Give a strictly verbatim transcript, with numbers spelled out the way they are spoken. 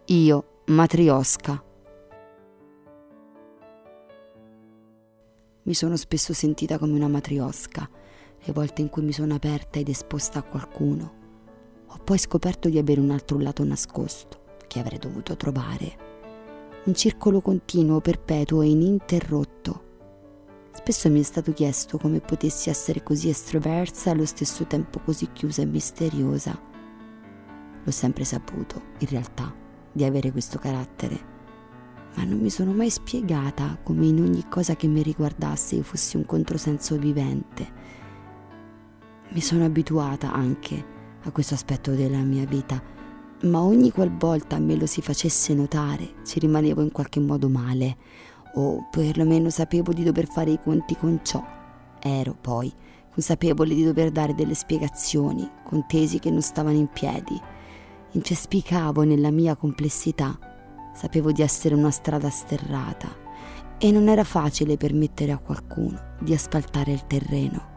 Io, matrioska. Mi sono spesso sentita come una matrioska, le volte in cui mi sono aperta ed esposta a qualcuno. Ho poi scoperto di avere un altro lato nascosto, che avrei dovuto trovare. Un circolo continuo, perpetuo e ininterrotto. Spesso mi è stato chiesto come potessi essere così estroversa e allo stesso tempo così chiusa e misteriosa. L'ho sempre saputo, in realtà, di avere questo carattere, ma non mi sono mai spiegata come in ogni cosa che mi riguardasse io fossi un controsenso vivente. Mi sono abituata anche a questo aspetto della mia vita, ma ogni qualvolta me lo si facesse notare ci rimanevo in qualche modo male, o perlomeno sapevo di dover fare i conti con ciò. Ero poi consapevole di dover dare delle spiegazioni con tesi che non stavano in piedi. Incespicavo nella mia complessità, sapevo di essere una strada sterrata e non era facile permettere a qualcuno di asfaltare il terreno.